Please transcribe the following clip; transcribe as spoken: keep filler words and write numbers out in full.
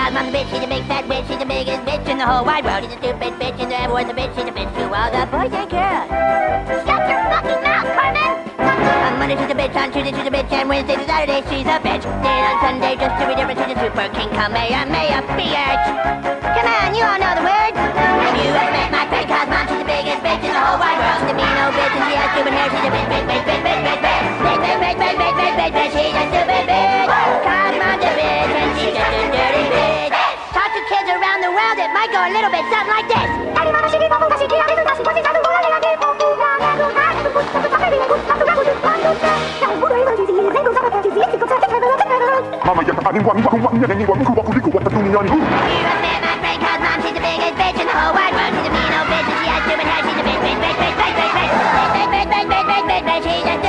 Cause mom's a bitch, she's a big fat bitch, she's the biggest bitch in the whole wide world. She's a stupid bitch, and everyone's a bitch, she's a bitch to all the boys and girls. Shut your fucking mouth, Carmen! On Monday she's a bitch, on Tuesday she's a bitch, and Wednesday to Saturday she's a bitch. Then on Sunday, just to be different, she's a super king, Kamehameha, bitch. Come on, you all know the words. Have you ever met my friend? Cause mom, she's the biggest bitch in the whole wide world. She's a mean old bitch, and she has stupid hair, she's a bitch, bitch, bitch, bitch, bitch, bitch, bitch. Bitch, bitch, bitch, bitch, bitch, bitch, bitch, bitch, she's a stupid bitch. Cause mom's a bitch, and she's just a dirty bitch. Talk to kids around the world, it might go a little bit something like this. Mama, ya tak ada wang wang wang yang yang wang ku waktu diku waktu dunia ni. You have met my friend, cause mom, she's the biggest bitch in the whole wide world. She's a mean old bitch, and she has stupid hair, she's a bitch, bitch, bitch, bitch, bitch, bitch, bitch, bitch, bitch, bitch, bitch, bitch, bitch, bitch, bitch, she's a